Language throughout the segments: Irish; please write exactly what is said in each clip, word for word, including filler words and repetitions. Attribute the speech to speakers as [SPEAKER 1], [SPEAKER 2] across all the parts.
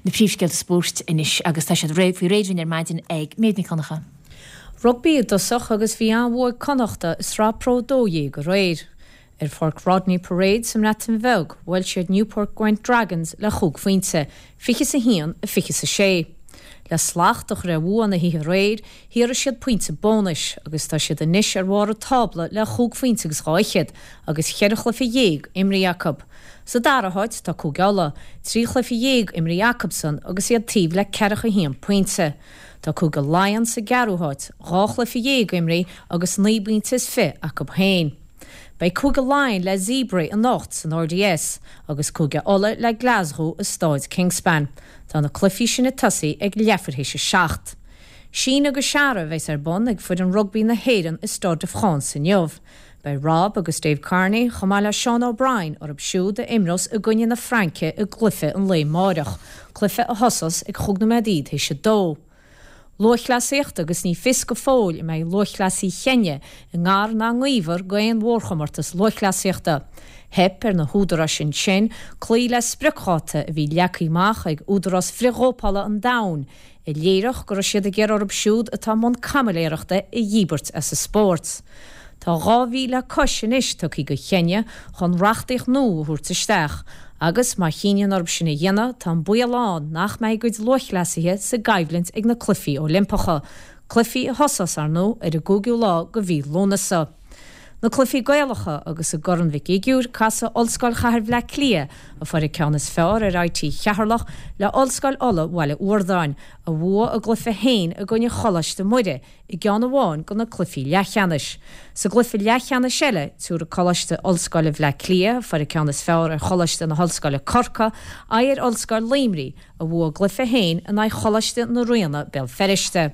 [SPEAKER 1] na príomhscéal sport inis agus tá sé réibh fao réidirn ar maidin ag méadnig connacha.
[SPEAKER 2] Rugby dosach agus bhí anmhór connachta is rá pro dóí go réir. Ar fork Rodney Parade sam natin bheg, bhfuil siad Newport Gwent Dragons le chúg faointe, fichas a hían a fichas a sé. Le slachtach ra bhuana hí réir, híar a siad puinte bónis, agus tá siad a níis ar bhar a tabla le chúg faointe agus gáichead, agus cheirech le fi dhéag Imre Jacob. Sa dar a háid tá cúgeala, trích le fi dhéag Imre Jacobson agus iad tíb le ceirech a hían puinte. Tá cúga Lion sa garúháid, gách le fi dhéag Imre agus níbíntas fi a go hain. Bei cúga Lion le Zebra an nacht san R D S, agus cúga Ola le Glasgow a stáid Kingspan. Tá na clufií sin na tusaí ag lefarhéise seacht. Sin agus seara bheits ar bon ag fud an rugby na héan is Stade de France in Jobh. Bei Rob agus Dave Carney chomá le Sean O'Brien ar ab siúd a imros a gunne na Franke a glufe an lé máireach, clufe a hosas ag chug na medíd héise dó. Lochlasíocht agus ní fis go fóil i mé lochlasí chenne i ngár na ngíomhar go éon mhórchamartas lochlasíochta. Hep ar na húdara sin sin, clí le spricáta a bhí leacaíach ag údaras frighópala an dain, i léireach gur siad a ggéar orb siúd atá món camaléireachta i dhíbert as a sport. Tá gáhí le cosin is tuí go chenne chun rachtaich nó thuirtaisteach, agus má chéinean orb sinna dhéana tá bualáán nach méid goid lochlasíthe sa gaibhlint ag na clufií Olympacha, clufií a hosas ar nó ar a gúgiú lá go bhí lónasa. Na clufií Gaealacha agus a goran bhic igiúr casa olscoil chahar bhle clia a far i ceannas fear ar áití cheharlach le olscoil ola bhile uordáin a bhua a glufa hain a gunne cholaiste muide i gceanna bháin go na clufií lechanis. Sa glufa lechanna seile túr a cholaiste olscoil bhle clia far i ceannas fear ar cholaiste na olscoil corca air olscoil Limrí a bhua glufa hain a na cholaiste na riana bel feriste.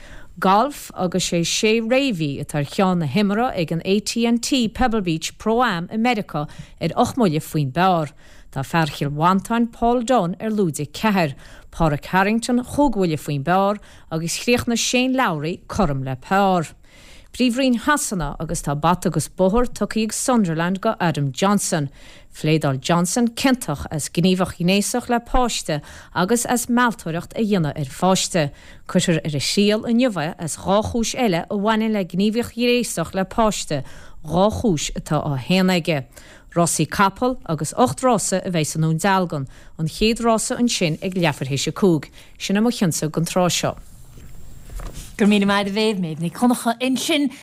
[SPEAKER 2] Golf agus sé sé réhí a tar cheán na himara ag an A T and T Pebble Beach Pro-Am America ar ochmuile faoin bear. Tá ferchiil Wantain Paul Dunn ar lúdi ceir, Pádraig Harrington chóghuile faoin bear agus chríoch na Shane Lowry chum le pear. Príomhrín Hassanna agus tá bat agus bothir tucaí ag Sunderland go Adam Johnson. Fléadal Johnson cintach as gníomhach gnéasach le páiste agus as mealtóireacht a dhéine ar fáiste. Cuitir ar a síal a nniuha as ráchúis eile a bhhaine le gníomhach gnéasach le páiste, ráchúis atá á héanaige. Rossi Capel agus ocht rása a bheits an ún dalgan, an chéad rása an sin ag lefarhéise cúg, sin am chinsa gon trá seo.
[SPEAKER 1] Gur mína maid a bhéh méid nig connacha in sin